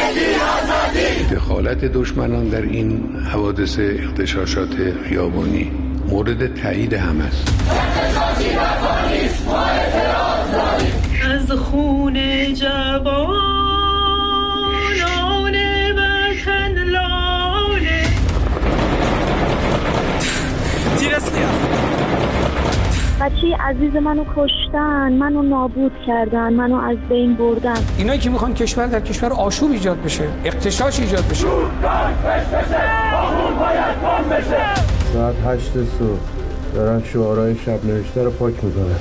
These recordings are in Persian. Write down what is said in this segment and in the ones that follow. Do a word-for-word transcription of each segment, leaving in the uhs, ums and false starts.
دخالت دشمنان در این حوادث اغتشاشات خیابانی مورد تایید همه است. از خون جوانان وطن لاله بچه عزیز منو کشتن، منو نابود کردن، منو از بین بردن. اینایی که میخوان کشور در کشور آشوب ایجاد بشه، اغتشاش ایجاد بشه. ساعت هشت صبح دارن شعارهای شب نوشته رو پاک میکنن.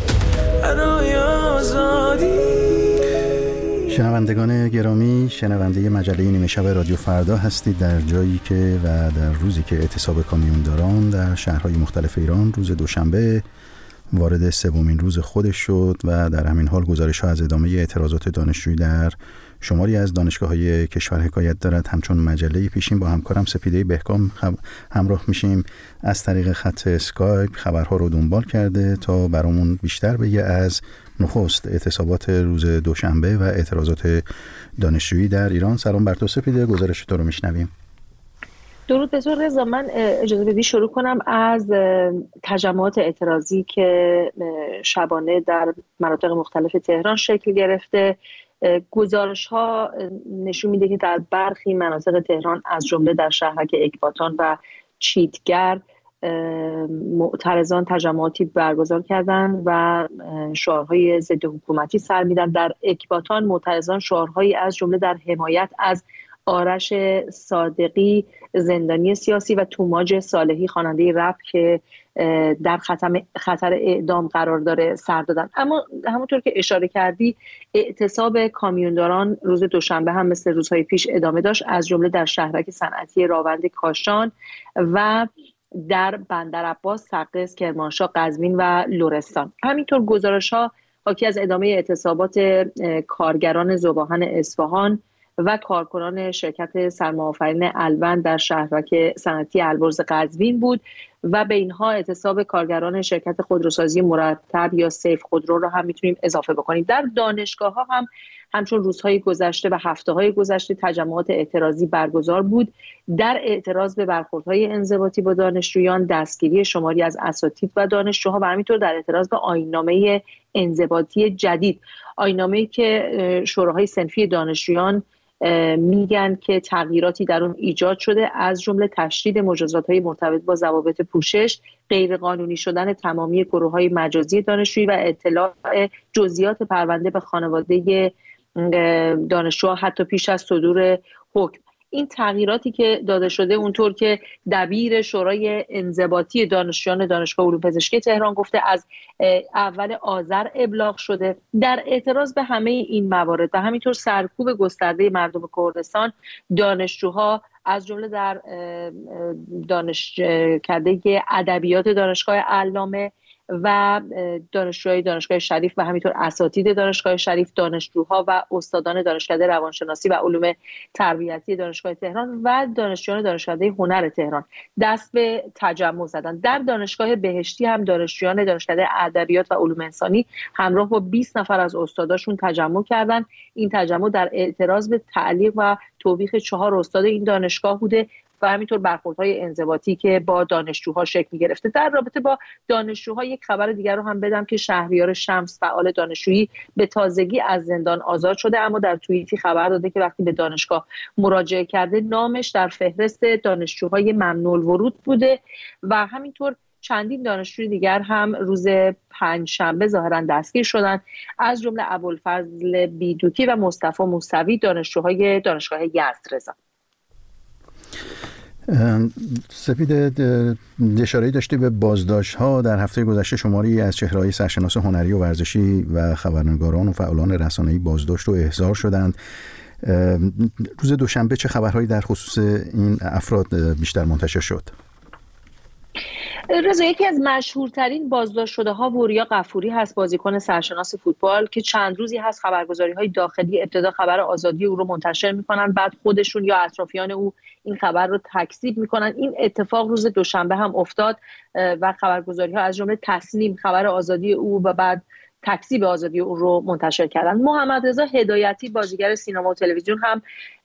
شنوندگان گرامی، شنونده مجله نیمه شب رادیو فردا هستید در جایی که و در روزی که اعتصاب کامیونداران در شهرهای مختلف ایران روز دوشنبه وارد سومین روز خودش شد و در همین حال گزارش‌ها از ادامه اعتراضات دانشجویی در شماری از دانشگاه‌های کشور حکایت دارد. همچون مجله پیشین با همکارم سپیده بهکام همراه میشیم از طریق خط اسکایپ خبرها رو دنبال کرده تا برامون بیشتر بگه از نخست اعتصابات روز دوشنبه و اعتراضات دانشجویی در ایران. سلام بر تو سپیده، گزارش تو رو میشنویم. درود به تو رضا. من اجازه بدی شروع کنم از تجمعات اعتراضی که شبانه در مناطق مختلف تهران شکل گرفته. گزارش ها نشون میده که در برخی مناطق تهران از جمله در شهرک اکباتان و چیتگر معترضان تجمعاتی برگزار کردند و شعارهای ضد حکومتی سر میدن. در اکباتان معترضان شعارهایی از جمله در حمایت از آرش صادقی زندانی سیاسی و توماج صالحی خواننده رپ که در خطر اعدام قرار داره سر دادن. اما همونطور که اشاره کردی اعتصاب کامیونداران روز دوشنبه هم مثل روزهای پیش ادامه داشت، از جمله در شهرک صنعتی راوند کاشان و در بندرعباس، سقز، کرمانشاه، قزوین و لرستان. همینطور گزارش‌ها حاکی از ادامه اعتصابات کارگران ذوب‌آهن اصفهان و کارکنان شرکت سرمایه‌آفرین الوند در شهرک صنعتی البرز قزوین بود و به اینها اعتصاب کارگران شرکت خودروسازی مرتب یا سیف خودرو را هم میتونیم اضافه بکنیم. در دانشگاه‌ها هم همچون روزهای گذشته و هفته‌های گذشته تجمعات اعتراضی برگزار بود در اعتراض به برخوردهای انضباطی با دانشجویان، دستگیری شماری از اساتید و دانشجوها و همینطور در اعتراض به آیین‌نامه انضباطی جدید، آیین‌نامه‌ای که شوراهای صنفی دانشجویان میگن که تغییراتی در اون ایجاد شده، از جمله تشدید مجازات‌های مرتبط با ضوابط پوشش، غیرقانونی شدن تمامی گروه‌های مجازی دانشجویی و اطلاع جزئیات پرونده به خانواده دانشجوها حتی پیش از صدور حکم. این تغییراتی که داده شده اونطور که دبیر شورای انضباطی دانشجویان دانشگاه علوم پزشکی تهران گفته از اول آذر ابلاغ شده. در اعتراض به همه این موارد و همینطور سرکوب گسترده مردم کردستان، دانشجوها از جمله در دانشکده ادبیات دانشگاه علامه و دانشجوهای دانشگاه شریف و همینطور اساتید دانشگاه شریف، دانشجوها و استادان دانشکده روانشناسی و علوم تربیتی دانشگاه تهران و دانشجویان دانشکده هنر تهران دست به تجمع زدند. در دانشگاه بهشتی هم دانشجویان دانشکده ادبیات و علوم انسانی همراه با بیست نفر از استاداشون تجمع کردند. این تجمع در اعتراض به تعلیق و توبیخ چهار استاد این دانشگاه بوده و همینطور برخوردهای انضباطی که با دانشجوها شکل گرفته. در رابطه با دانشجوها یک خبر دیگر رو هم بدم که شهریار شمس فعال دانشجویی به تازگی از زندان آزاد شده، اما در توییتی خبر داده که وقتی به دانشگاه مراجعه کرده نامش در فهرست دانشجوهای ممنوع الورود بوده و همینطور چندین دانشجوی دیگر هم روز پنجشنبه ظاهرا دستگیر شدند، از جمله ابوالفضل بیدوکی و مصطفی موسوی دانشجوهای دانشگاه یزد. رضا سپید، اشاره‌ای داشتی به بازداشت‌ها. در هفته گذشته شماری از چهره‌های سرشناس هنری و ورزشی و خبرنگاران و فعالان رسانه‌ای بازداشت و احضار شدند. روز دوشنبه چه خبرهایی در خصوص این افراد بیشتر منتشر شد؟ رضا، یکی از مشهورترین بازداشت شده ها وریا غفوری هست، بازیکن سرشناس فوتبال که چند روزی هست خبرگزاری های داخلی ابتدا خبر آزادی او رو منتشر میکنن، بعد خودشون یا اطرافیان او این خبر رو تکذیب میکنن. این اتفاق روز دوشنبه هم افتاد و خبرگزاری ها از جمله تسنیم خبر آزادی او و بعد تکذیب آزادی اون رو منتشر کردن. محمد رضا هدایتی بازیگر سینما و تلویزیون هم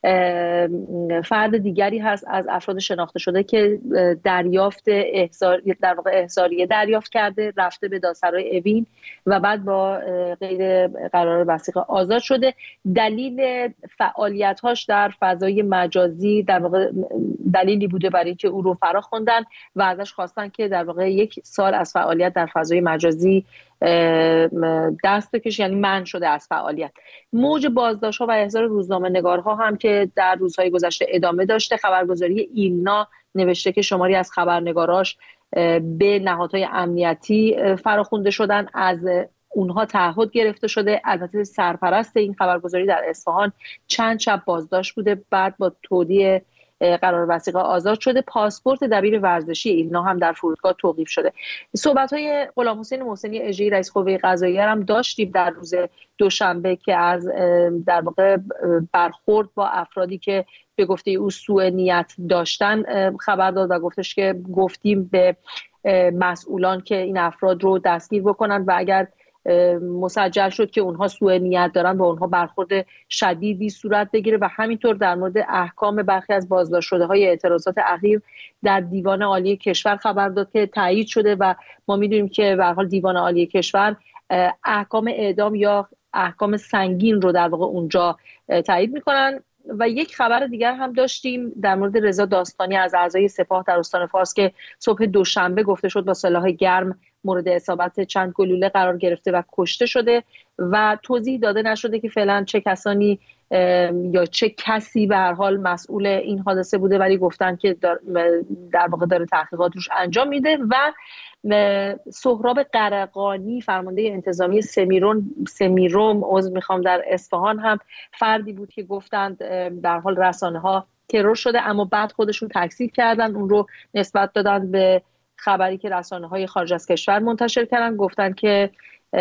فرد دیگری هست از افراد شناخته شده که دریافت احضار در واقع احضاریه دریافت کرده، رفته به دادسرای اوین و بعد با غیر قرار وثیقه آزاد شده. دلیل فعالیت‌هاش در فضای مجازی در واقع دلیلی بوده برای اینکه او رو فرا خوندن و ازش خواستن که در واقع یک سال از فعالیت در فضای مجازی دست بکشه، یعنی منع شده از فعالیت. موج بازداشت‌ها و احضار روزنامه‌نگارها هم که در روزهای گذشته ادامه داشته. خبرگزاری ایلنا نوشته که شماری از خبرنگاراش به نهادهای امنیتی فراخوانده شدن، از اونها تعهد گرفته شده. البته سرپرست این خبرگزاری در اصفهان چند شب بازداشت بوده، بعد با تودیع قرار وثیقه آزاد شده. پاسپورت دبیر ورزشی ایلنا هم در فرودگاه توقیف شده. صحبت‌های غلامحسین محسنی اژه‌ای رئیس قوه قضاییه هم داشتیم در روز دوشنبه که از در واقع برخورد با افرادی که به گفته او سوء نیت داشتن خبر داد و گفتش که گفتیم به مسئولان که این افراد رو دستگیر بکنن و اگر مسجل شد که اونها سوء نیت دارن با اونها برخورد شدیدی صورت بگیره. و همینطور در مورد احکام برخی از بازداشت شده های اعتراضات اخیر در دیوان عالی کشور خبر داد که تایید شده و ما میدونیم که به هر حال دیوان عالی کشور احکام اعدام یا احکام سنگین رو در واقع اونجا تایید میکنن. و یک خبر دیگر هم داشتیم در مورد رضا داستانی از اعضای سپاه در استان فارس که صبح دوشنبه گفته شد با سلاح گرم مورد اصابت چند گلوله قرار گرفته و کشته شده و توضیح داده نشده که فعلا چه کسانی یا چه کسی به هر حال مسئول این حادثه بوده، ولی گفتن که در واقع داره تحقیقات روش انجام میده. و سهراب قرقانی فرمانده انتظامی سمیرون سمیروم عضو میخوام در اصفهان هم فردی بود که گفتند در حال رسانه ها ترور شده، اما بعد خودشون تکذیب کردن، اون رو نسبت دادن به خبری که رسانه های خارج از کشور منتشر کردن. گفتن که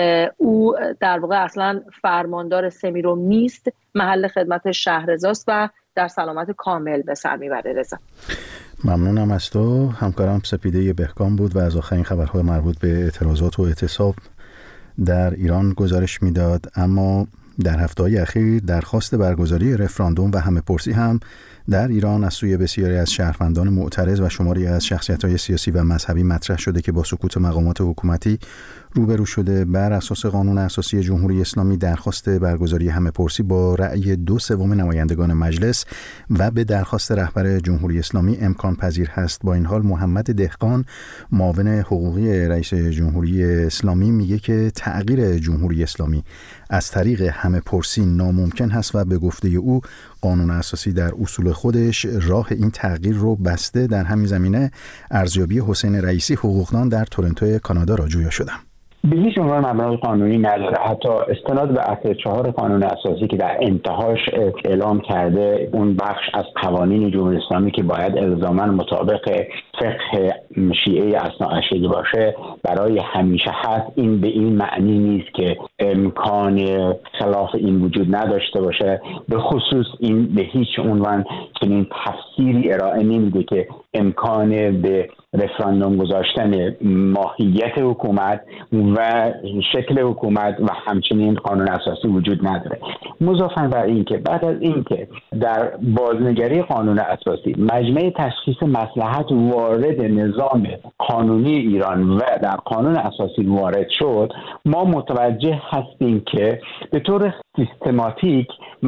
او در واقع اصلا فرماندار سمیروم نیست، محل خدمت شهرضاست و در سلامت کامل به سر میبره. رضا ممنونم از تو. همکارم سپیده بهکام بود و از آخرین خبرهای مربوط به اعتراضات و اعتصاب در ایران گزارش میداد. اما در هفته‌های اخیر درخواست برگزاری رفراندوم و همه‌پرسی هم در ایران از سوی بسیاری از شهروندان معترض و شماری از شخصیت‌های سیاسی و مذهبی مطرح شده که با سکوت مقامات حکومتی روبرو شده. بر اساس قانون اساسی جمهوری اسلامی درخواست برگزاری همه‌پرسی با رأی دو سوم نمایندگان مجلس و به درخواست رهبر جمهوری اسلامی امکان پذیر هست. با این حال محمد دهقان معاون حقوقی رئیس جمهوری اسلامی میگه که تغییر جمهوری اسلامی از طریق همه‌پرسی ناممکن هست و به گفته او قانون اساسی در اصول خودش راه این تغییر رو بسته. در همین زمینه ارزیابی حسین رئیسی حقوقدان در تورنتو کانادا را جویا شدم. به هیچ عنوان مبنای قانونی نداره. حتی استناد به اصل چهار قانون اساسی که در انتهاش اعلام کرده اون بخش از قوانین جمهوری اسلامی که باید الزاما مطابق فقه شیعه اثناعشری باشه برای همیشه هست، این به این معنی نیست که امکان خلاف این وجود نداشته باشه. به خصوص این به هیچ عنوان چنین تفسیری ارائه نمیده که امکان به رفراندوم گذاشتن ماهیت حکومت و شکل حکومت و همچنین قانون اساسی وجود نداره. مضافاً بر این که بعد از این که در بازنگری قانون اساسی مجمع تشخیص مصلحت وارد نظام قانونی ایران و در قانون اساسی وارد شد، ما متوجه هستیم که به طور سیستماتیک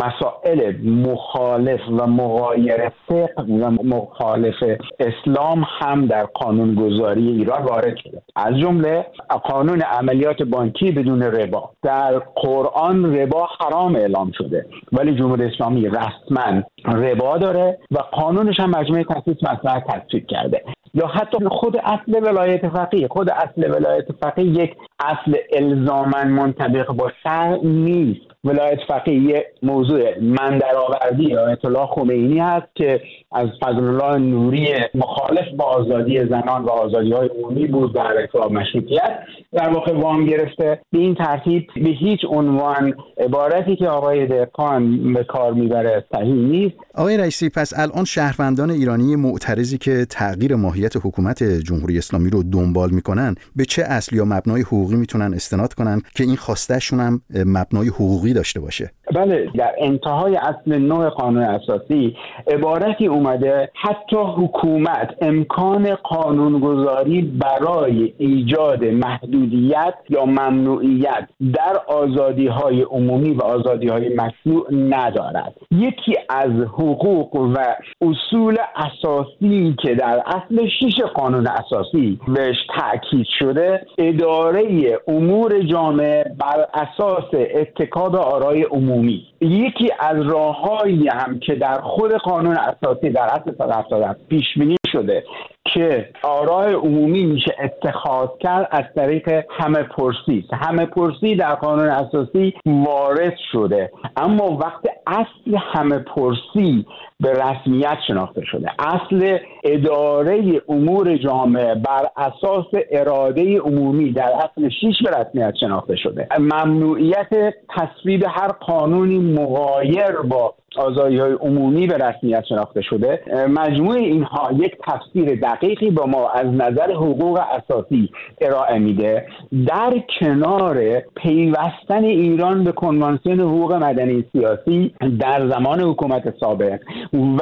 مسائل مخالف و مغایر فقه و مخالف اسلام هم در قانون گذاری ایران وارد شده. از جمله قانون عملیات بانکی بدون ربا. در قرآن ربا حرام اعلام شده ولی جمهوری اسلامی رسما ربا داره و قانونش هم مجمع تشخیص مصلحت تصویب کرده. یا حتی خود اصل ولایت فقیه خود اصل ولایت فقیه یک اصل الزاماً منطبق با شرع نیست. ولایت فقیه یه موضوع من درآوردی یا اطلاع خمینی هست که از فضل الله نوری مخالف با آزادی زنان و آزادی‌های عمومی بود در ارتباط مشروطیت در واقع وام گرفته. به این ترتیب به هیچ عنوان عبارتی که آقای دهقان به کار میبره صحیح نیست. آقای رئیسی، پس الان شهروندان ایرانی معترضی که تغییر ماهیت حکومت جمهوری اسلامی رو دنبال میکنن به چه اصل یا مبنای حقوقی حقوقی میتونن استناد کنن که این خواستهشون هم مبنای حقوقی داشته باشه؟ بله، در انتهای اصل نوع قانون اساسی عبارتی اومده حتی حکومت امکان قانونگذاری برای ایجاد محدودیت یا ممنوعیت در آزادی‌های عمومی و آزادی‌های مشروع ندارد. یکی از حقوق و اصول اساسی که در اصل شش قانون اساسی بهش تأکید شده، اداره امور جامعه بر اساس اتکا به آرای عمومی. یکی از راه‌هایی هم که در خود قانون اساسی در اصل صد و هفتاد پیش بینی شده که آرای عمومی میشه اتخاذ کرد از طریق همه پرسی. همه پرسی در قانون اساسی وارد شده، اما وقت اصل همه پرسی به رسمیت شناخته شده، اصل اداره امور جامعه بر اساس اراده عمومی در اصل شش به رسمیت شناخته شده، ممنوعیت تصویب هر قانونی مغایر با آزادی‌های عمومی به رسمیت شناخته شده. مجموع اینها یک تفسیر دقیقی با ما از نظر حقوق اساسی ارائه میده، در کنار پیوستن ایران به کنوانسیون حقوق مدنی سیاسی در زمان حکومت سابق و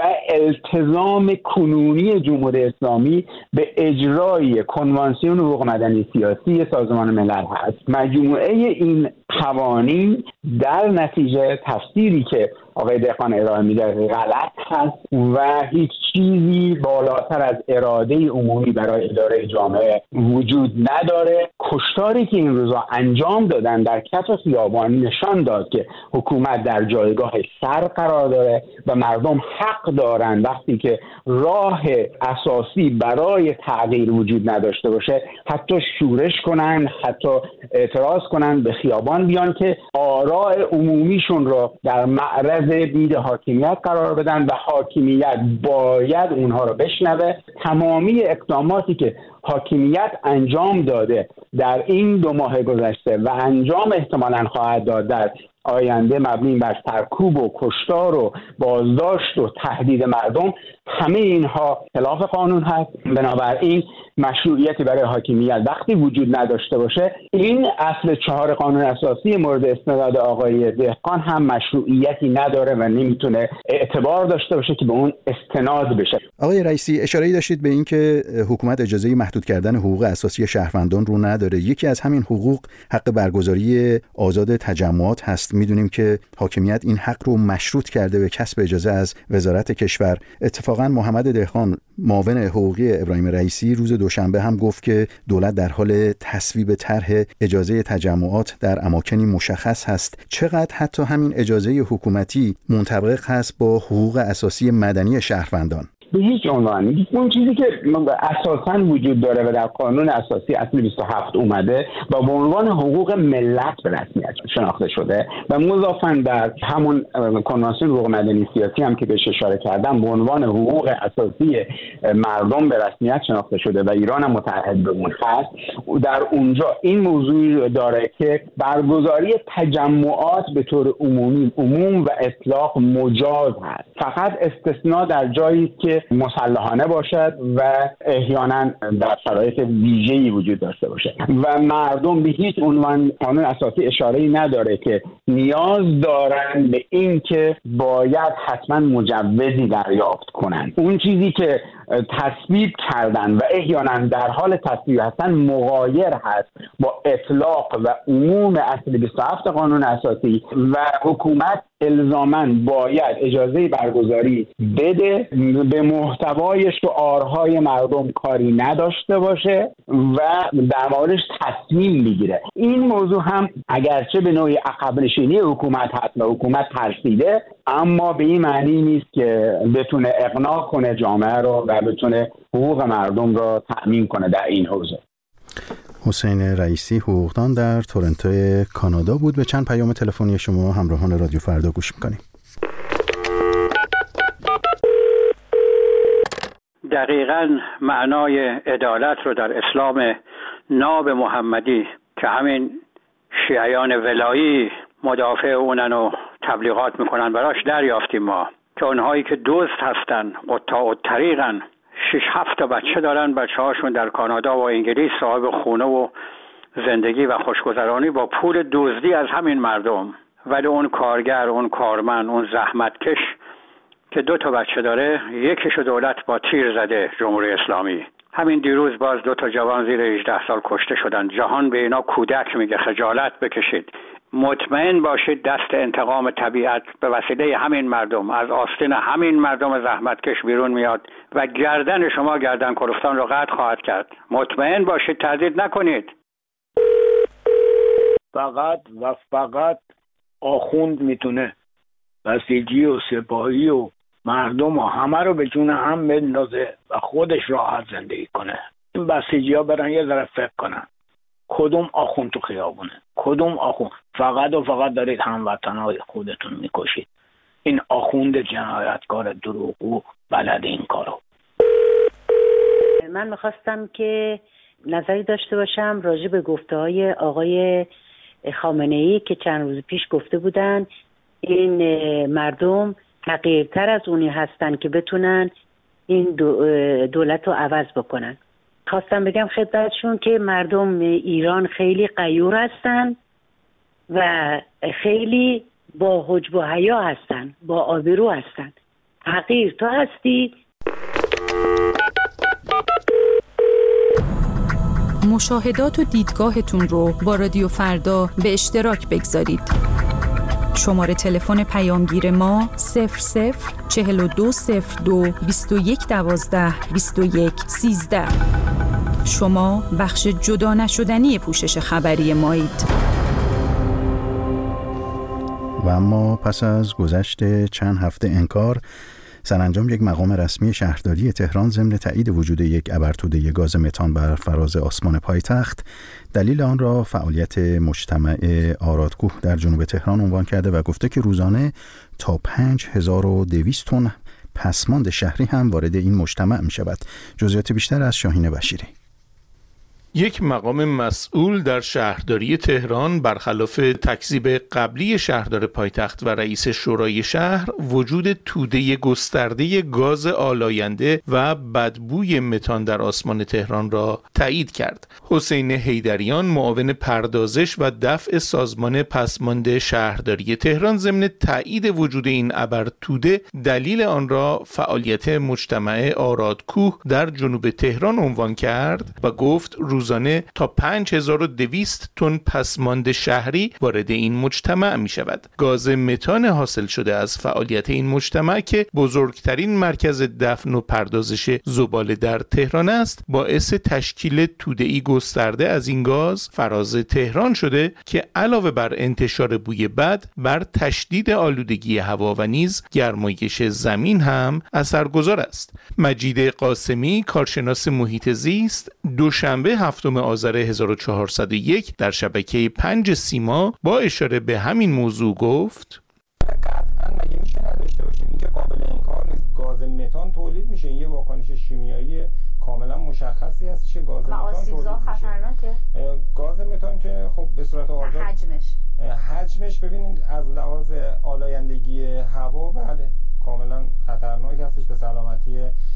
التزام کنونی جمهوری اسلامی به اجرای کنوانسیون حقوق مدنی سیاسی سازمان ملل هست. مجموعه این قوانین در نتیجه تفسیری که آقای دهقان ارائه میده غلط هست و هیچ چیزی بالاتر از اراده عمومی برای اداره جامعه وجود نداره. کشتاری که این روزا انجام دادن در کف خیابان نشان داد که حکومت در جایگاه سر قرار داره و مردم حق دارن وقتی که راه اساسی برای تغییر وجود نداشته باشه حتی شورش کنن، حتی اعتراض کنن، به خیابان بیان که آراء عمومیشون رو در معرض دید حاکمیت قرار بدن و حاکمیت باید اونها رو بشنوه. تمامی اقداماتی که حاکمیت انجام داده در این دو ماه گذشته و انجام احتمالاً خواهد داد در آینده مبنی بر سرکوب و کشتار و بازداشت و تهدید مردم، همه اینها خلاف قانون هست. بنابراین مشروعیتی برای حاکمیت وقتی وجود نداشته باشه، این اصل چهار قانون اساسی مورد استناد آقای دهقان هم مشروعیتی نداره و نمیتونه اعتبار داشته باشه که به اون استناد بشه. آقای رئیسی، اشاره‌ای داشتید به این که حکومت اجازه محدود کردن حقوق اساسی شهروندان رو نداره. یکی از همین حقوق حق برگزاری آزاد تجمعات هست. میدونیم که حاکمیت این حق رو مشروط کرده به کسب اجازه از وزارت کشور. اتفاقا محمد دهقان، معاون حقوقی ابراهیم رئیسی، روز دوشنبه هم گفت که دولت در حال تصویب طرح اجازه تجمعات در اماکنی مشخص هست. چقدر حتی همین اجازه حکومتی منطبق هست با حقوق اساسی مدنی شهروندان؟ به هیچ عنوان. اون چیزی که اساساً وجود داره و در قانون اساسی اصل بیست و هفت اومده و به عنوان حقوق ملت به رسمیت شناخته شده و مضافاً در همون کنوانسیون حقوق مدنی سیاسی هم که بهش اشاره کردم به عنوان حقوق اساسی مردم به رسمیت شناخته شده و ایران هم متعهد به اون هست. در اونجا این موضوع داره که برگزاری تجمعات به طور عمومی عموم و اطلاق مجاز هست. فقط استثناء در جایی که مسلحانه باشد و احیانا در شرایط ویژه‌ای وجود داشته باشه و مردم به هیچ عنوان قانون اساسی اشاره‌ای نداره که نیاز دارن به این که باید حتما مجوزی دریافت کنن. اون چیزی که تصویب کردن و احیانا در حال تصویب هستن مغایر هست با اطلاق و عموم اصل بیست و هفت قانون اساسی و حکومت الزاماً باید اجازه برگزاری بده، به محتوای شعارهای مردم کاری نداشته باشه و در موردش تصمیم بگیره. این موضوع هم اگرچه به نوعی عقب نشینی حکومت هست و حکومت ترسیده، اما به این معنی نیست که بتونه اقناع کنه جامعه رو و بتونه حقوق مردم رو تأمین کنه در این حوزه. حسین رئیسی، حقوقدان در تورنتو کانادا بود. به چند پیام تلفنی شما همراهان رادیو فردا گوش میکنیم. دقیقاً معنای عدالت رو در اسلام ناب محمدی که همین شیعیان ولایی مدافع اونن و تبلیغات میکنن براش دریافتیم ما، که اونهایی که دزد هستن، قطاع الطریقن، شش هفت تا بچه دارن، بچه هاشون در کانادا و انگلیس صاحب خونه و زندگی و خوشگذرانی با پول دزدی از همین مردم. ولی اون کارگر، اون کارمند، اون زحمتکش که دو تا بچه داره، یکیشو دولت با تیر زده، جمهوری اسلامی. همین دیروز باز دو تا جوان زیر هجده سال کشته شدن. جهان به اینا کودک میگه، خجالت بکشید. مطمئن باشید دست انتقام طبیعت به وسیله همین مردم از آستین همین مردم زحمتکش بیرون میاد و گردن شما گردن کلفتان رو قطع خواهد کرد. مطمئن باشید، تردید نکنید. فقط و فقط آخوند میتونه بسیجی و سپاهی و مردم و همه رو به جون هم بندازه و خودش راحت زندگی کنه. این بسیجی ها برن یه ذره فکر کنن کدوم آخوند تو خیابونه، کدوم آخوند. فقط و فقط دارید هموطنهای خودتون میکشید. این آخوند جنایتکار دروغگو بلد این کارو. من میخواستم که نظری داشته باشم راجع به گفته های آقای خامنه‌ای که چند روز پیش گفته بودن این مردم حقیرتر از اونی هستن که بتونن این دولت رو عوض بکنن. خواستم بگم خدمتشون که مردم ایران خیلی غیور هستن و خیلی با حجب و حیا هستن، با آبرو هستن. حقیر تو هستی. مشاهدات و دیدگاهتون رو با رادیو فردا به اشتراک بگذارید. شماره تلفن پیامگیر ما صفر صفر چهل و دو صفر دو بیست و یک دوازده بیست و یک سیزده. شما بخش جدا نشدنی پوشش خبری مایید. و اما پس از گذشت چند هفته انکار، سرانجام یک مقام رسمی شهرداری تهران ضمن تایید وجود یک ابرتوده گاز متان بر فراز آسمان پایتخت دلیل آن را فعالیت مجتمع آرادکوه در جنوب تهران عنوان کرده و گفته که روزانه تا پنج هزار و دویست تن پسماند شهری هم وارد این مجتمع می شود. جزئیات بیشتر از شاهین بشیری. یک مقام مسئول در شهرداری تهران برخلاف تکذیب قبلی شهردار پایتخت و رئیس شورای شهر وجود توده گسترده گاز آلاینده و بدبوی متان در آسمان تهران را تایید کرد. حسین حیدریان معاون پردازش و دفع سازمان پسماند شهرداری تهران ضمن تایید وجود این ابرتوده دلیل آن را فعالیت مجتمع آرادکوه در جنوب تهران عنوان کرد و گفت روزانه تا پنج هزار و دویست تن پسماند شهری وارد این مجتمع می شود. گاز متان حاصل شده از فعالیت این مجتمع که بزرگترین مرکز دفن و پردازش زباله در تهران است، باعث تشکیل توده‌ای گسترده از این گاز فراز تهران شده که علاوه بر انتشار بوی بد بر تشدید آلودگی هوا و نیز گرمایش زمین هم اثرگذار است. مجید قاسمی، کارشناس محیط زیست، دوشنبه هفتم آذر هزار و چهارصد و یک در شبکه پنج سیما با اشاره به همین موضوع گفت: قطعاً مگه میشه نداشته باشیم؟ این که قابل انکار نیست. گاز متان تولید میشه، یه واکنش شیمیایی کاملا مشخصی هست که گاز متان تولید میشه. خطرناکه. گاز متان که خب به صورت آزاد حجمش حجمش ببینید از لحاظ آلایندگی هوا بله کاملا خطرناک هستش، به سلامتی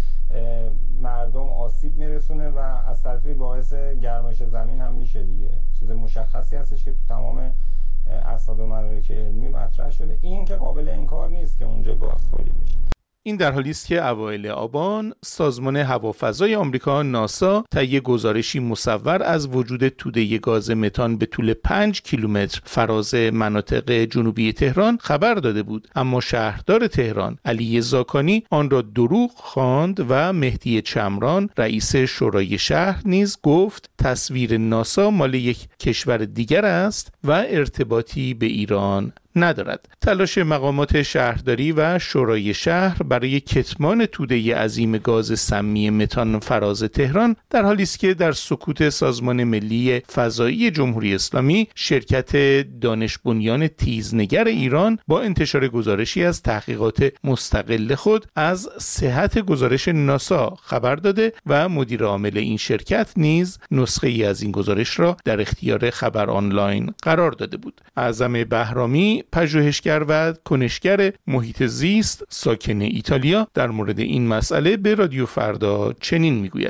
مردم آسیب میرسونه و از طرفی باعث گرمایش زمین هم میشه دیگه. چیز مشخصی هستش که تو تمام اسناد و مدارک علمی مطرح شده. این که قابل انکار نیست که اونجا گاز تولید میشه. این در حالی است که اوایل آبان سازمان هوافضای آمریکا ناسا طی گزارشی مصور از وجود توده گاز متان به طول پنج کیلومتر فراز مناطق جنوبی تهران خبر داده بود، اما شهردار تهران علی زاکانی آن را دروغ خواند و مهدی چمران رئیس شورای شهر نیز گفت تصویر ناسا مال یک کشور دیگر است و ارتباطی به ایران ندارد. تلاش مقامات شهرداری و شورای شهر برای کتمان توده عظیم گاز سمی متان فراز تهران در حالی است که در سکوت سازمان ملی فضایی جمهوری اسلامی شرکت دانش بنیان تیزنگر ایران با انتشار گزارشی از تحقیقات مستقل خود از صحت گزارش ناسا خبر داده و مدیر عامل این شرکت نیز نسخه ای از این گزارش را در اختیار خبر آنلاین قرار داده بود. اعظم بهرامی، پژوهشگر و کنشگر محیط زیست ساکن ایتالیا، در مورد این مسئله به رادیو فردا چنین میگوید: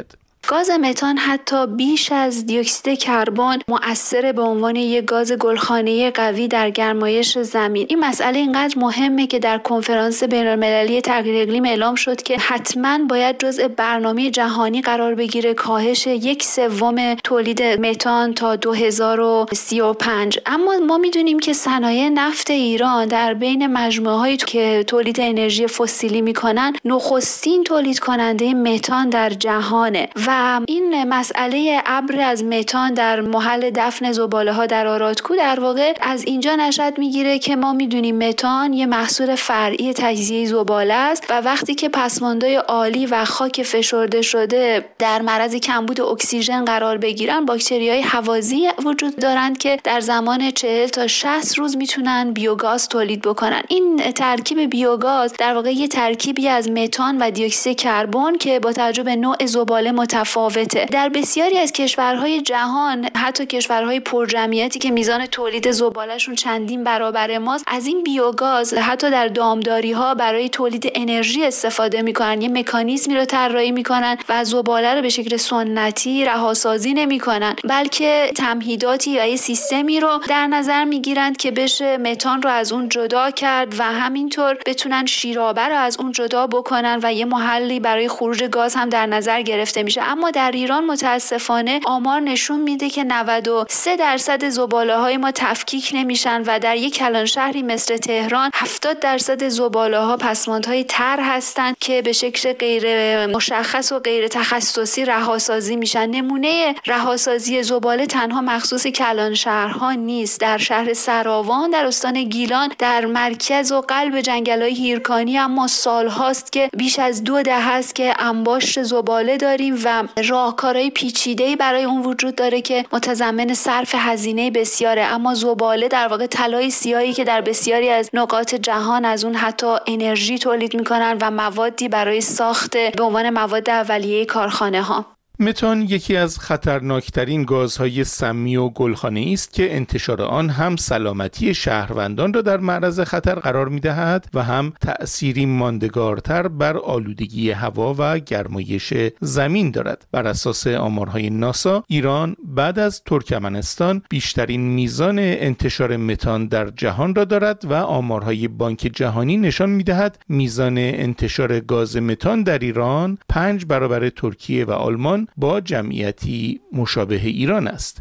گاز متان حتی بیش از دی اکسید کربن مؤثر به عنوان یک گاز گلخانه‌ای قوی در گرمایش زمین. این مسئله اینقدر مهمه که در کنفرانس بین‌المللی تغییر اقلیم اعلام شد که حتما باید جزء برنامه جهانی قرار بگیره کاهش یک سوم تولید متان تا دو هزار و سی و پنج. اما ما میدونیم که صنایع نفت ایران در بین مجموعه‌هایی که تولید انرژی فسیلی میکنن نخستین تولید کننده متان در جهانه و این مسئله ابر از متان در محل دفن زباله‌ها در آرادکو در واقع از اینجا نشأت میگیره که ما میدونیم متان یه محصول فرعی تجزیه زباله است و وقتی که پسماندهای عالی و خاک فشرده شده در معرض کمبود اکسیژن قرار بگیرن، باکتریای هوازی وجود دارند که در زمان چهل تا شصت روز میتونن بیوگاز تولید بکنن. این ترکیب بیوگاز در واقع یه ترکیبی از متان و دی اکسید کربن که با توجه به نوع زباله متفاوته. در بسیاری از کشورهای جهان، حتی کشورهای پرجمعیتی که میزان تولید زبالهشون چندین برابر ماست، از این بیوگاز حتی در دامداری‌ها برای تولید انرژی استفاده میکنن. یه مکانیزمی رو طراحی میکنن و زباله رو به شکل سنتی رهاسازی نمیکنن، بلکه تمهیداتی و یه سیستمی رو در نظر میگیرند که بشه متان رو از اون جدا کرد و همینطور بتونن شیرابه رو از اون جدا بکنن و یه محلی برای خروج گاز هم در نظر گرفته میشه. اما در ایران متاسفانه آمار نشون میده که نود و سه درصد زباله های ما تفکیک نمیشن و در یک کلان شهری مثل تهران هفتاد درصد زباله ها پسماندهای تر هستند که به شکل غیر مشخص و غیر تخصصی رهاسازی میشن. نمونه رهاسازی زباله تنها مخصوص کلان شهرها نیست. در شهر سراوان در استان گیلان در مرکز و قلب جنگل‌های هیرکانی اما سال‌هاست که بیش از دو دهه است که انباشت زباله داریم و راهکارهای پیچیده‌ای برای اون وجود داره که متضمن صرف هزینه بسیاره. اما زباله در واقع طلای سیاهی که در بسیاری از نقاط جهان از اون حتی انرژی تولید می‌کنن و موادی برای ساخت به عنوان مواد اولیه کارخانه‌ها. متان یکی از خطرناکترین گازهای سمی و گلخانه‌ای است که انتشار آن هم سلامتی شهروندان را در معرض خطر قرار می‌دهد و هم تأثیری ماندگارتر بر آلودگی هوا و گرمایش زمین دارد. بر اساس آمارهای ناسا، ایران بعد از ترکمنستان بیشترین میزان انتشار متان در جهان را دارد و آمارهای بانک جهانی نشان می‌دهد میزان انتشار گاز متان در ایران پنج برابر ترکیه و آلمان با جمعیتی مشابه ایران است.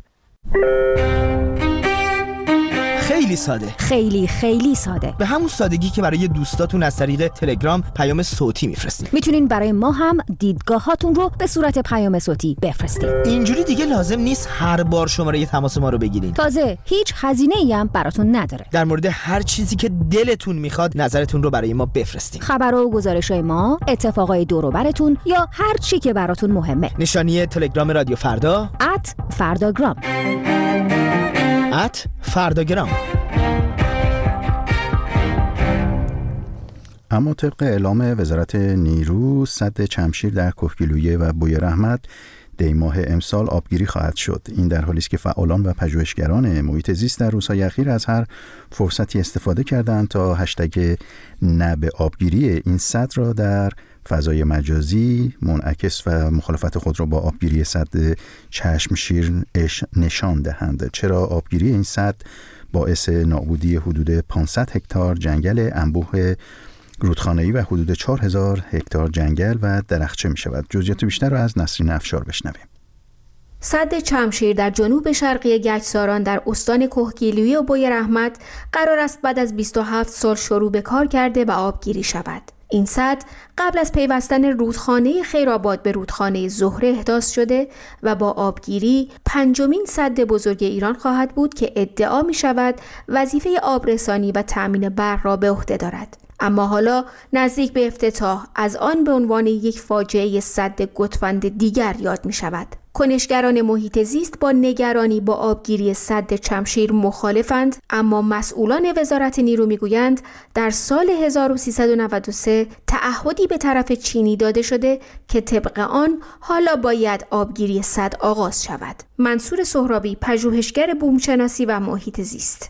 خیلی ساده، خیلی خیلی ساده، به همون سادگی که برای دوستاتون از طریق تلگرام پیام صوتی میفرستین. میتونین برای ما هم دیدگاهاتون رو به صورت پیام صوتی بفرستین. اینجوری دیگه لازم نیست هر بار شماره تماس ما رو بگیرین. تازه هیچ هزینه‌ای هم براتون نداره. در مورد هر چیزی که دلتون میخواد نظرتون رو برای ما بفرستین. خبرها و گزارش‌های ما، اتفاقای دور و براتون یا هر چی که براتون مهمه. نشانی تلگرام رادیو فردا ات فرداگرام ات فرداگرام. اما طبق اعلام وزارت نیرو، سد چمشیر در کهگیلویه و بوی رحمت دی ماه امسال آبگیری خواهد شد. این در حالی است که فعالان و پژوهشگران محیط زیست در روزهای اخیر از هر فرصتی استفاده کردند تا هشتگ نه به آبگیری این سد را در فضای مجازی منعکس و مخالفت خود را با آبگیری سد چشمشیر نشان دهند. چرا آبگیری این سد باعث نابودی حدود پانصد هکتار جنگل انبوه رودخانه‌ای و حدود چهار هزار هکتار جنگل و درخچه می شود؟ جزئیات بیشتر را از نسرین افشار بشنویم. سد چمشیر در جنوب شرقی گچساران در استان کهگیلویه و بوی رحمت قرار است بعد از بیست و هفت سال شروع به کار کرده و آبگیری شود. این سد قبل از پیوستن رودخانه خیرآباد به رودخانه زهره احداث شده و با آبگیری پنجمین سد بزرگ ایران خواهد بود که ادعا می شود وظیفه آبرسانی و تأمین برق را به عهده دارد. اما حالا نزدیک به افتتاح از آن به عنوان یک فاجعه سد گتوند دیگر یاد می شود. کنشگران محیط زیست با نگرانی با آبگیری سد چمشیر مخالفند، اما مسئولان وزارت نیرو میگویند در سال هزار و سیصد و نود و سه تعهدی به طرف چینی داده شده که طبق آن حالا باید آبگیری سد آغاز شود. منصور سهرابی، پژوهشگر بومشناسی و محیط زیست: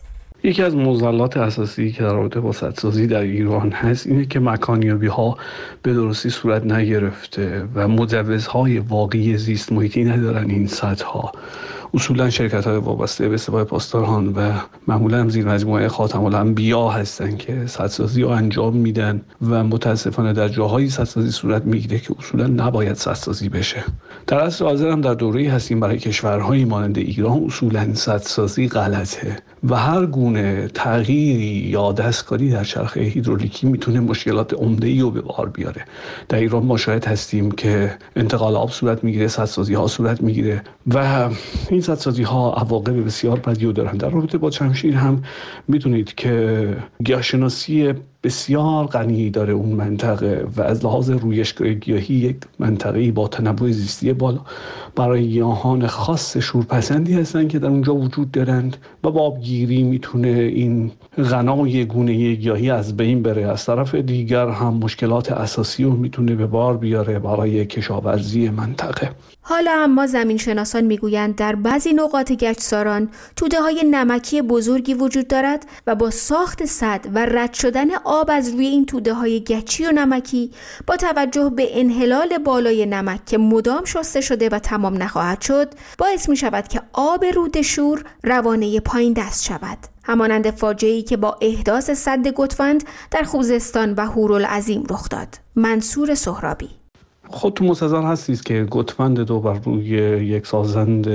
یکی از معضلات اساسی که در رابطه با سدسازی در ایران هست اینه که مکانیابی ها به درستی صورت نگرفته و مجوزهای واقعی زیست محیطی ندارن این سدها. اصولا شرکت های وابسته به سپاه پاسداران و معمولا هم زیر مجموعه خاتم الانبیا هستن که سدسازی رو انجام میدن و متاسفانه در جاهایی سدسازی صورت میگیره که اصولا نباید سدسازی بشه. در اصل حاضر هم در دوره‌ای هستیم برای کشورهای مانند ایران اصولا سدسازی غلطه و هر گونه تغییری یا دستکاری در چرخه هیدرولیکی میتونه مشکلات عمده‌ای رو به بار بیاره. در ایران ما شاهد هستیم که انتقال آب صورت میگیره، سدسازی ها صورت میگیره و این سدسازی ها عواقب بسیار بدی رو دارن. در رابطه با جمشید هم میدونید که گیاهشناسی بسیار غنی داره اون منطقه و از لحاظ رویشگاه گیاهی یک منطقه‌ای با تنوع زیستی بالا برای گیاهان خاص شورپسندی هستن که در اونجا وجود دارند و با آبگیری میتونه این غنای گونه گیاهی از بین بره. از طرف دیگر هم مشکلات اساسی رو میتونه به بار بیاره برای کشاورزی منطقه. حالا اما زمینشناسان میگویند در بعضی نقاط گچساران توده‌های نمکی بزرگی وجود دارد و با ساخت سد و رد شدن آب از روی این توده‌های گچی و نمکی با توجه به انحلال بالای نمک که مدام شسته شده و تمام نخواهد شد باعث می شود که آب رود شور روانه پایین دست شود، همانند فاجعه‌ای که با احداث سد گتوند در خوزستان و هورالعظیم رخ داد. منصور سهرابی: خودتون مستظر هستید که گتوند دو بر روی یک سازند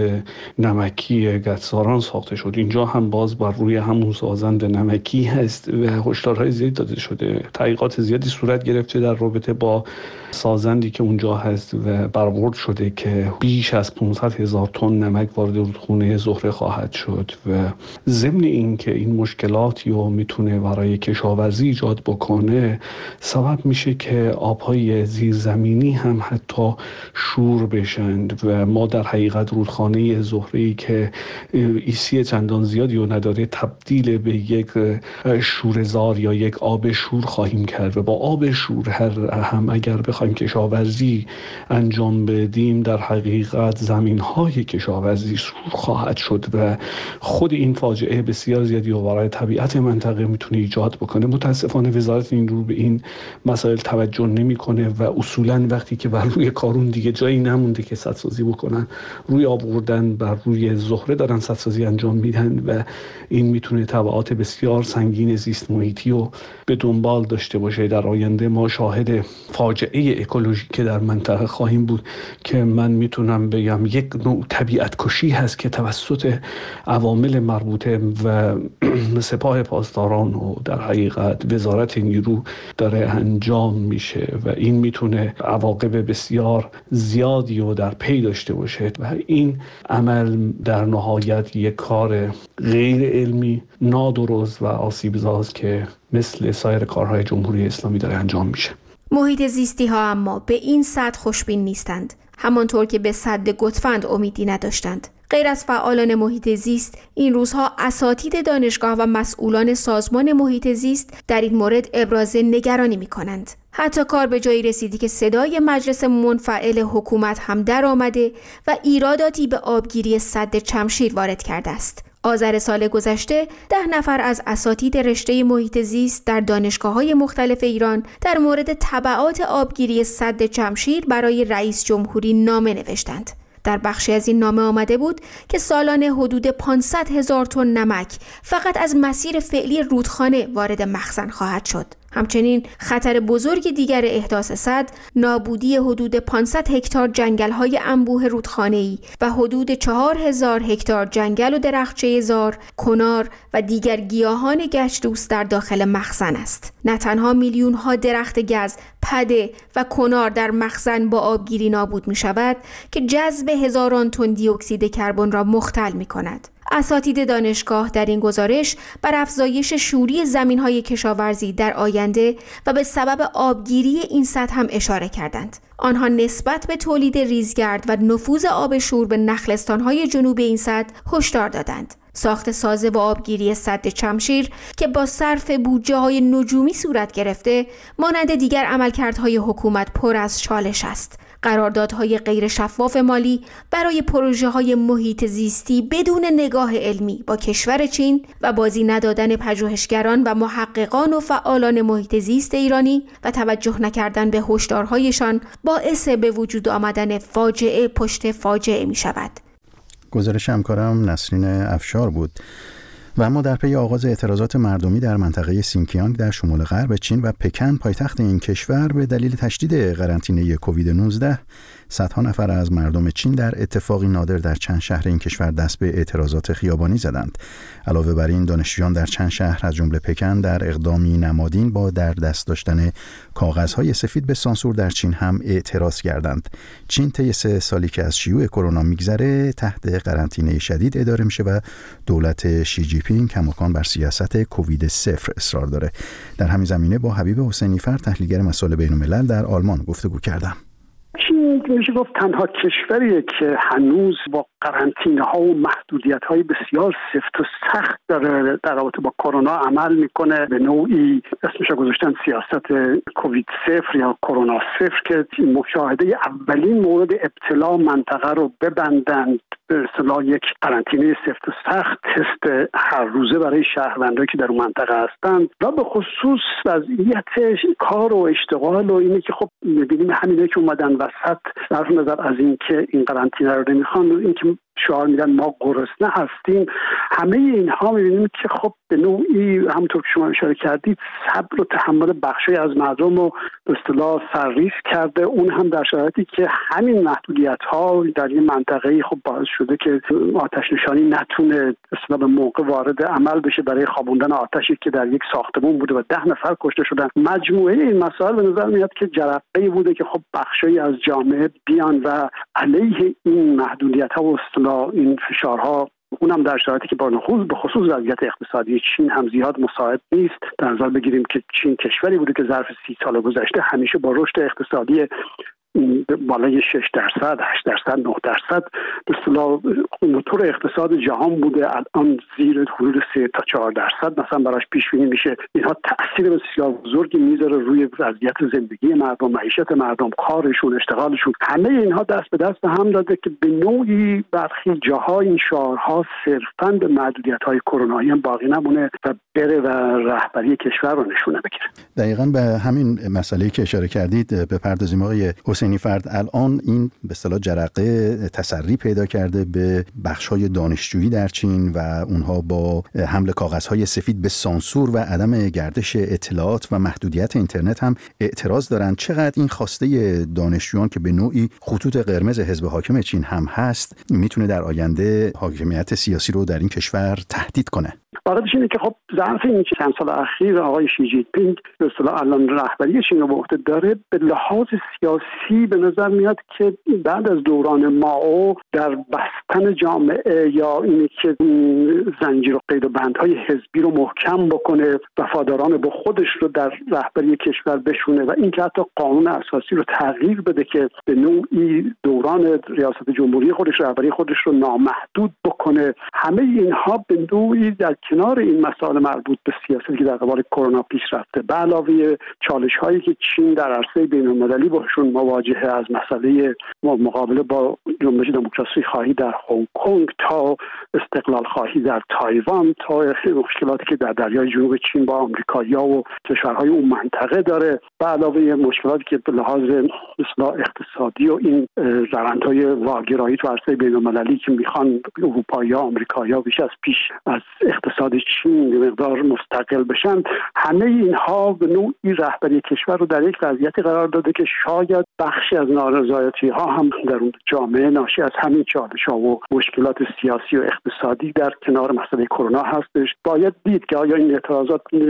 نمکی گچساران ساخته شد. اینجا هم باز بر روی همون سازند نمکی هست و هشدارهای زیاد داده شده. تحقیقات زیادی صورت گرفته در رابطه با سازندی که اونجا هست و برآورد شده که بیش از پانصد هزار تن نمک وارد رودخونه زهره خواهد شد و ضمن این که این مشکلاتی رو میتونه برای کشاورزی ایجاد بکنه، سبب میشه که آبهای زیرزمینی هم حتی شور بشند و ما در حقیقت رودخانه زهره‌ای که ایسی چندان زیادی رو نداره تبدیل به یک شورزار یا یک آب شور خواهیم کرد و با آب شور هر هم اگر بخوایم کشاورزی انجام بدیم در حقیقت زمین‌های کشاورزی شور خواهد شد و خود این فاجعه بسیار زیادی رو برای طبیعت منطقه میتونه ایجاد بکنه. متاسفانه وزارت این رو به این مسائل توجه نمی‌کنه و اصولاً وقتی که بر روی کارون دیگه جایی نمونده که سدسازی بکنن، روی آب بردن بر روی زهره دارن سدسازی انجام میدن و این میتونه تبعات بسیار سنگین زیست محیطی رو به دنبال داشته باشه. در آینده ما شاهد فاجعه اکولوژیک که در منطقه خواهیم بود که من میتونم بگم یک نوع طبیعت کشی هست که توسط عوامل مربوطه و سپاه پاسداران و در حقیقت وزارت نیرو داره انجام میشه و این میتونه عواقب بسیار زیادی رو در پی داشته باشه و این عمل در نهایت یک کار غیر علمی، نادرست و آسیبزاست که مثل سایر کارهای جمهوری اسلامی داره انجام میشه. محیط زیستی ها اما به این سطح خوشبین نیستند، همانطور که به سد گتوند امیدی نداشتند. غیر از فعالان محیط زیست، این روزها اساتید دانشگاه و مسئولان سازمان محیط زیست در این مورد ابراز نگرانی می کنند. حتی کار به جایی رسیدی که صدای مجلس منفعل حکومت هم در آمده و ایراداتی به آبگیری سد چمشیر وارد کرده است. آذر سال گذشته ده نفر از اساتید رشته محیط زیست در دانشگاه‌های مختلف ایران در مورد تبعات آبگیری سد چمشیر برای رئیس جمهوری نامه نوشتند. در بخشی از این نامه آمده بود که سالانه حدود پانصد هزار تن نمک فقط از مسیر فعلی رودخانه وارد مخزن خواهد شد. همچنین خطر بزرگ دیگر احداث سد، نابودی حدود پانصد هکتار جنگل‌های انبوه رودخانه‌ای و حدود چهار هزار هکتار جنگل و درختچه زار، کنار و دیگر گیاهان گچ‌دوست در داخل مخزن است. نه تنها میلیون‌ها درخت گز، پده و کنار در مخزن با آبگیری نابود می‌شود که جذب هزاران تن دی اکسید کربن را مختل می‌کند. اساتید دانشگاه در این گزارش بر افزایش شوری زمین‌های کشاورزی در آینده و به سبب آبگیری این سد هم اشاره کردند. آنها نسبت به تولید ریزگرد و نفوذ آب شور به نخلستان‌های جنوب این سد هشدار دادند. ساخت سازه و آبگیری سد چمشیر که با صرف بودجه‌های نجومی صورت گرفته، مانند دیگر عملکردهای حکومت پر از چالش است. قراردادهای غیر شفاف مالی برای پروژه‌های محیط زیستی بدون نگاه علمی با کشور چین و بازی ندادن پژوهشگران و محققان و فعالان محیط زیست ایرانی و توجه نکردن به هشدارهایشان باعث به وجود آمدن فاجعه پشت فاجعه می شود. گزارش همکارم نسرین افشار بود. و اما در پی آغاز اعتراضات مردمی در منطقه سینکیانگ در شمال غرب چین و پکن پایتخت این کشور به دلیل تشدید قرنطینه کووید نوزده، صدها نفر از مردم چین در اتفاقی نادر در چند شهر این کشور دست به اعتراضات خیابانی زدند. علاوه بر این، دانشجویان در چند شهر از جمله پکن در اقدامی نمادین با در دست داشتن کاغذهای سفید به سانسور در چین هم اعتراض کردند. چین طی سه سالی که از شیوع کرونا میگذره تحت قرنطینه شدید اداره میشه و دولت شی جی پینگ کماکان بر سیاست کووید صفر اصرار داره. در همین زمینه با حبیب حسینی فرد، تحلیلگر مسائل بین‌الملل در آلمان گفتگو کردم. چین میشه گفت تنها کشوریه که هنوز با قرنطینه ها و محدودیت های بسیار سفت و سخت داره در رابطه با کرونا عمل میکنه. به نوعی اسمش گذاشتن سیاست کووید صفر یا کرونا صفر که مشاهده اولین مورد ابتلا منطقه رو ببندند به اصطلاح یک قرنطینه سفت و سخت، تست هر روزه برای شهروندانی که در اون منطقه هستند و به خصوص وضعیت کار و اشتغال و اینه که خب می‌بینیم همینه که اومدن وسط، صرف نظر از این که این قرنطینه رو نمیخوان، این که شعار میدن ما گرسنه هستیم، همه اینها میبینیم که خب به نوعی همونطور که شما اشاره کردید صبر و تحمل بخشی از مردم رو به اصطلاح سرریز کرده. اون هم در شرایطی که همین محدودیت ها در این منطقه خب باعث شده که آتش نشانی نتونه به اصطلاح به موقع وارد عمل بشه برای خوابوندن آتشی که در یک ساختمان بوده و ده نفر کشته شدن. مجموعه این مسائل به نظر میاد که جرقه‌ای بوده که خب بخشی از جامعه بیان و علیه این محدودیت ها و این فشارها، اونم در شرایطی که با نخوض به خصوص وضعیت اقتصادی چین هم زیاد مساعد نیست. در نظر بگیریم که چین کشوری بوده که ظرف سی سال گذشته همیشه با رشد اقتصادی بالای شش درصد، هشت درصد، نه درصد به اصطلاح موتور اقتصاد جهان بوده، الان زیر حدود سه تا چهار درصد مثلا براش پیش بینی میشه. اینها تأثیر بسیار بزرگی میذاره روی وضعیت زندگی مردم، معیشت مردم، کارشون، اشتغالشون. همه اینها دست به دست هم داده که به نوعی برخی جاها این شعارها صرفاً به محدودیت‌های کرونایی هم باقی نمونه و بره و رهبری کشور رو نشونه بگیره. دقیقاً به همین مسئله‌ای که اشاره کردید بپردازیم آقای حسینی فرد. الان این به اصطلاح جرقه تسری پیدا کرده به بخش‌های دانشجویی در چین و اونها با حمل کاغذهای سفید به سانسور و عدم گردش اطلاعات و محدودیت اینترنت هم اعتراض دارند. چقدر این خواسته دانشجویان که به نوعی خطوط قرمز حزب حاکم چین هم هست میتونه در آینده حاکمیت سیاسی رو در این کشور تهدید کنه؟ واقعیتش اینه که خب ظرف این چند سال اخیر آقای شی جی پینگ به اصطلاح الان رهبری چین رو به عهده داره، به لحاظ سیاسی به نظر میاد که بعد از دوران مائو در بستن جامعه یا اینه که زنجیر و قید و بندهای حزبی رو محکم بکنه، وفاداران به خودش رو در رهبری کشور بشونه و اینکه حتی قانون اساسی رو تغییر بده که به نوعی دوران ریاست جمهوری خودش، رهبری خودش رو نامحدود بکنه. همه اینها به نوعی در کنار این مسائل مربوط به سیاستی که در قبال کرونا پیش رفته، به علاوه چالش هایی که چین در عرصه بین المللی باشون مواجهه، از مسئله مقابله با جنبش دموکراسی خواهی در هنگ کنگ تا استقلال خواهی در تایوان تا مشکلاتی که در دریای جنوب چین با آمریکایی‌ها و کشورهای اون منطقه داره، به علاوه مشکلاتی که به لحاظ اصلاح اقتصادی و این روندهای واگرایی تو عرصه بین المللی که میخوان اروپایی‌ها، آمریکایی‌ها بیش از پیش از اقتصاد چین مقدار مستقل بشن، همه اینها به نوعی رهبری کشور رو در یک وضعیتی قرار داده که شاید بخشی از نارضایتی ها هم در اون جامعه ناشی از همین چالش ها و مشکلات سیاسی و اقتصادی در کنار مسئله کرونا هستش. باید دید که آیا این اعتراضات، می‌دونیم که خب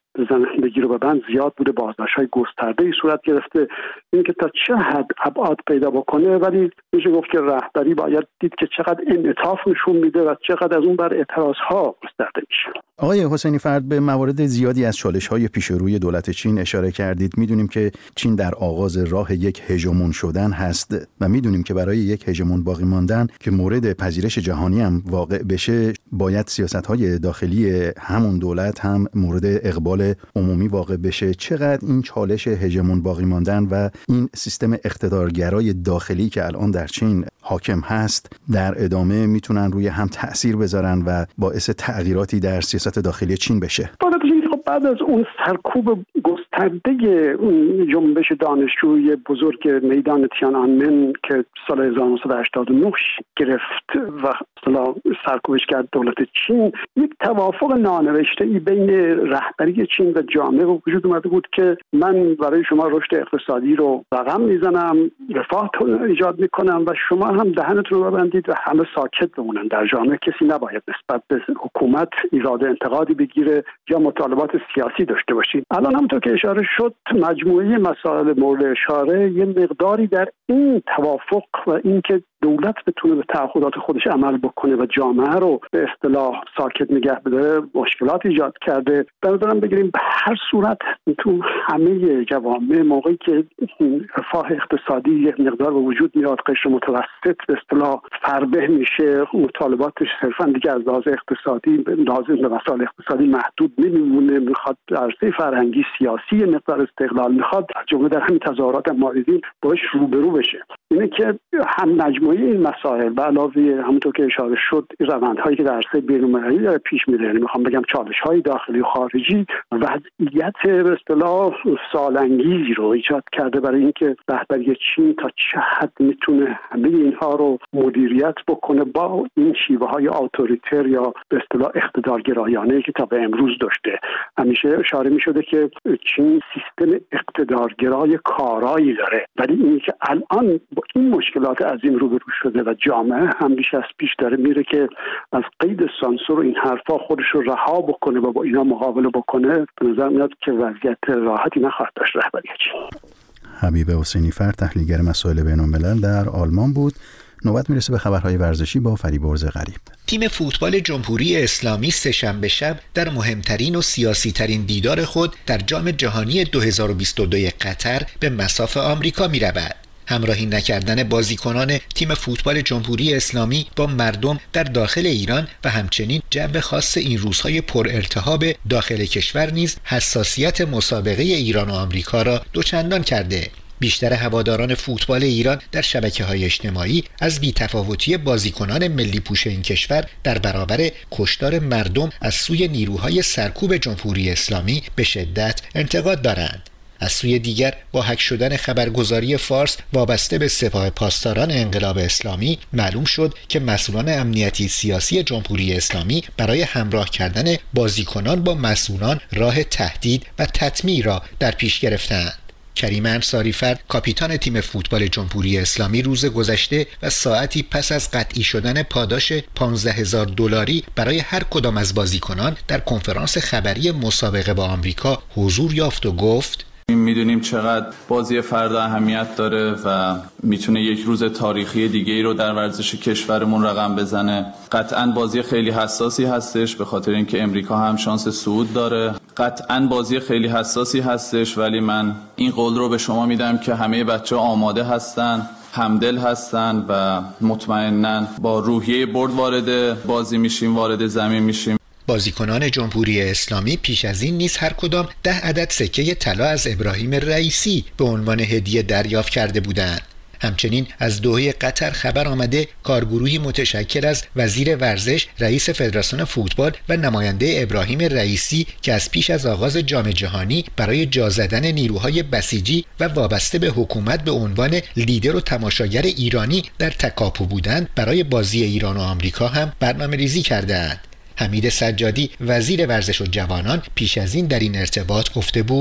بزن بگیر و ببند زیاد بوده، بازداشت‌های گسترده‌ای صورت گرفته. اینکه تا چه حد ابعاد پیدا بکنه، ولی میشه گفت که رهبری باید دید که چقدر انعطاف نشون میده و چقدر از اون بر اعتراض‌ها گسترده میشه. آقای حسینی فرد، به موارد زیادی از چالش‌های پیش روی دولت چین اشاره کردید. میدونیم که چین در آغاز راه یک هژمون شدن هست و میدونیم که برای یک هژمون باقی ماندن که مورد پذیرش جهانی هم واقع بشه، باید سیاست‌های داخلی همون دولت هم مورد اقبال عمومی واقع بشه. چقدر این چالش هژمون باقی ماندن و این سیستم اقتدارگرای داخلی که الان در چین حاکم هست در ادامه میتونن روی هم تأثیر بذارن و باعث تغییراتی در سیاست داخلی چین بشه؟ خب بعد از اون سرکوب گسترده اون جنبش دانشجوی بزرگ میدان تیانانمن که سال هزار و نهصد و هشتاد و نه گرفت و اصطلاح سرکوبش کرد دولت چین، یک توافق نانوشته‌ای بین رهبری چین و جامعه به وجود اومده بود که من برای شما رشد اقتصادی رو رقم میزنم، رفاه ایجاد میکنم و شما هم دهنتون رو ببندید و همه ساکت بمونن. در جامعه کسی نباید نسبت به حکومت ایراد انتقادی بگیره یا مطالبات سیاسی داشته باشید. الان همونطور که اشاره شد، مجموعه مسائل مورد اشاره یه مقداری در این توافق و اینکه دولت بتونه به تعهدات خودش عمل بکنه و جامعه رو به اصطلاح ساکت نگه بداره مشکلات ایجاد کرده. به نظرم بگیریم به هر صورت تو همه جوامع موقعی که رفاه اقتصادی یک مقدار به وجود میاد، قشر متوسط به اصطلاح فربه میشه، مطالباتش صرفا دیگه از لحاظ اقتصادی لازم به مسائل اقتصادی محدود نمیمونه، میخواد عرصه فرهنگی سیاسی مقدار استقلال میخواد، از جمله در همین تظاهرات هم ما دیدیم باش روبرو بشه. اینه که هم مجموعه این مسائل به علاوه همونطور که اشاره شد روندهایی که در عرصه بین‌المللی داره پیش میره، یعنی میخوام بگم چالش‌های داخلی و خارجی، وضعیت به اصطلاح سال‌انگیزی رو ایجاد کرده برای اینکه رهبری چین تا چه حد میتونه همه اینها رو مدیریت بکنه با این شیوه‌های اتوریتر یا به اصطلاح اقتدارگرایانه که تا به امروز داشته. همیشه اشاره می‌شده که چین سیستم اقتدارگرای کارایی داره، ولی اینی که الان با این مشکلات عظیم روبرو شده و جامعه هم بیش از پیش داره میره که از قید سانسور و این حرفا خودش رو رها بکنه و با اینا مقابله بکنه، به نظر میاد که وضعیت راحتی نخواهد داشت رهبری چین. حبیب حسینی فرد، تحلیلگر مسائل بین‌الملل در آلمان بود. نوبت میرسه به خبرهای ورزشی با فریبرز غریب. تیم فوتبال جمهوری اسلامی سه‌شنبه شب در مهمترین و سیاسی ترین دیدار خود در جام جهانی دو هزار و بیست و دو قطر به مصاف آمریکا می رود. همراهی نکردن بازیکنان تیم فوتبال جمهوری اسلامی با مردم در داخل ایران و همچنین جو خاص این روزهای پر التهاب داخل کشور نیز حساسیت مسابقه ایران و آمریکا را دوچندان کرده. بیشتر هواداران فوتبال ایران در شبکه‌های اجتماعی از بی‌تفاوتی بازیکنان ملی پوش این کشور در برابر کشتار مردم از سوی نیروهای سرکوب جمهوری اسلامی به شدت انتقاد دارند. از سوی دیگر با هک شدن خبرگزاری فارس وابسته به سپاه پاسداران انقلاب اسلامی معلوم شد که مسئولان امنیتی سیاسی جمهوری اسلامی برای همراه کردن بازیکنان با مسئولان راه تهدید و تطمیع را در پیش گرفتند. کریم انصاری فرد، کاپیتان تیم فوتبال جمهوری اسلامی، روز گذشته و ساعتی پس از قطعی شدن پاداش پانزده هزار دلاری برای هر کدام از بازیکنان در کنفرانس خبری مسابقه با آمریکا حضور یافت و گفت: میدونیم چقدر بازی فردا اهمیت داره و میتونه یک روز تاریخی دیگه ای رو در ورزش کشورمون رقم بزنه. قطعاً بازی خیلی حساسی هستش به خاطر اینکه امریکا هم شانس صعود داره. قطعاً بازی خیلی حساسی هستش، ولی من این قول رو به شما میدم که همه بچه‌ها آماده هستن، همدل هستن و مطمئناً با روحیه برد وارد بازی میشیم، وارد زمین میشیم. بازیکنان جمهوری اسلامی پیش از این نیز هر کدام ده عدد سکه طلا از ابراهیم رئیسی به عنوان هدیه دریافت کرده بودند. همچنین از دوحه قطر خبر آمده کارگروهی متشکل از وزیر ورزش، رئیس فدراسیون فوتبال و نماینده ابراهیم رئیسی که از پیش از آغاز جام جهانی برای جا زدن نیروهای بسیجی و وابسته به حکومت به عنوان لیدر و تماشاگر ایرانی در تکاپو بودند، برای بازی ایران و آمریکا هم برنامه‌ریزی کردند. حمید سجادی، وزیر ورزش و جوانان، پیش از این در این ارتباط گفته بود: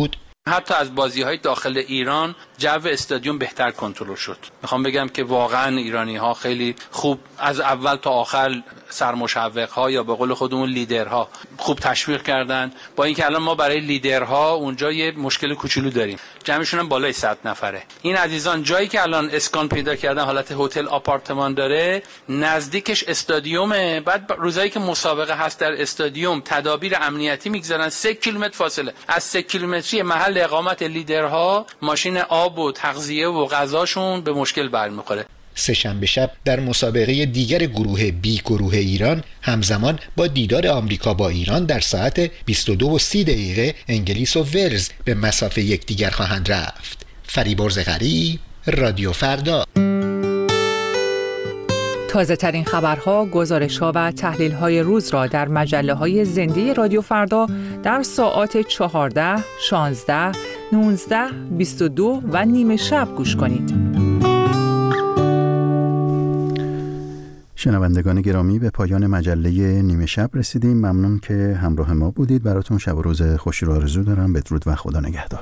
حتی از بازی‌های داخل ایران جو استادیوم بهتر کنترل شد. میخوام بگم که واقعا ایرانی‌ها خیلی خوب از اول تا آخر سرمشوق‌ها یا به قول خودمون لیدرها خوب تشویق کردن، با اینکه الان ما برای لیدرها اونجا یه مشکل کوچولو داریم، جمعشون هم بالای صد نفره. این عزیزان جایی که الان اسکان پیدا کردن حالت هتل آپارتمان داره، نزدیکش استادیومه، بعد روزایی که مسابقه هست در استادیوم تدابیر امنیتی میگذارن، سه کیلومتر فاصله از سه کیلومتری محل اقامت لیدرها ماشین آب و تغذیه و غذاشون به مشکل برمیخوره. سه‌شنبه شب در مسابقه دیگر گروه بی گروه ایران همزمان با دیدار آمریکا با ایران در ساعت بیست و دو و سی دقیقه انگلیس و ولز به مصاف یکدیگر خواهند رفت. فریبرز غریب، رادیو فردا. تازه ترین خبرها، گزارش‌ها و تحلیل‌های روز را در مجله‌های زنده رادیو فردا در ساعات چهارده، شانزده، نوزده، بیست و دو و نیمه شب گوش کنید. شنوندگان گرامی، به پایان مجله نیمه شب رسیدیم. ممنون که همراه ما بودید. براتون شب و روز خوشی رو آرزو دارم. بدرود و خدا نگهدار.